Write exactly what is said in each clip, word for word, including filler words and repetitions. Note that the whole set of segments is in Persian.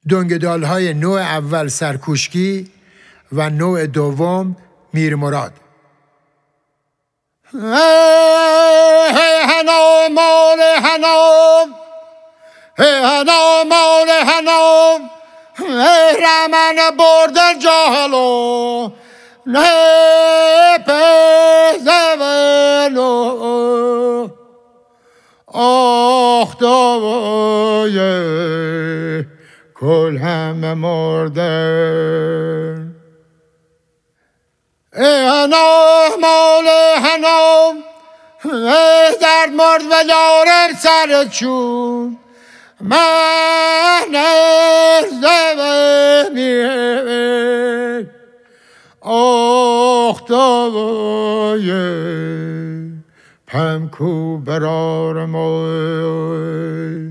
دنگدال‌های نوع اول سرکوشکی و نوع دوم میرمراد. هنام مال هنام هنام مال هنام رمن برد جهلو نه پزولو آخ دوای کل همه مردن. هنام مال هنام درد مرد و یارم سر چون من زمینی آخ دوای پمکو برار موی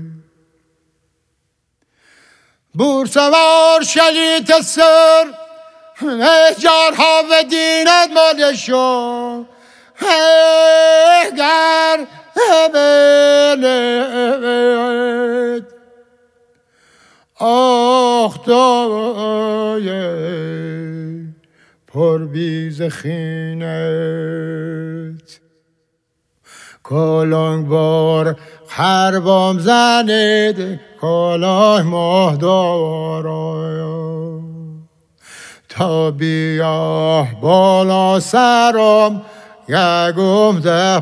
بور سوار شلیت سر جارها و دینت مالشو اگر بلد آخ دوای پر بیز خینت کلنگ بار خربام زنید کلاه ماه دارای تا بیاه بالا سرم یکم ده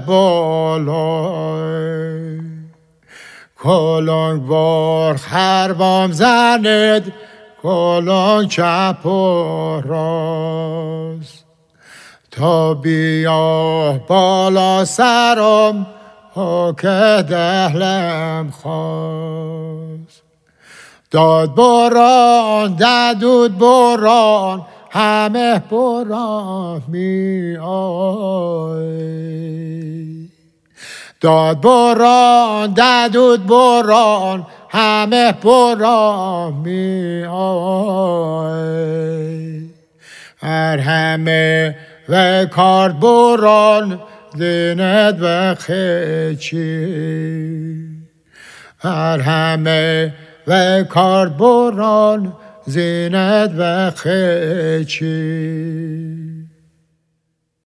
بالای کلنگ بار خربام زنید کلنگ چپ و راست تا بیاه بالا سرم ها که دهلم خواست داد باران ددود باران همه باران می آی داد باران ددود باران همه باران می آی هر همه و کارد باران زینت و خیچی هر همه و کارد باران زینت و خیچی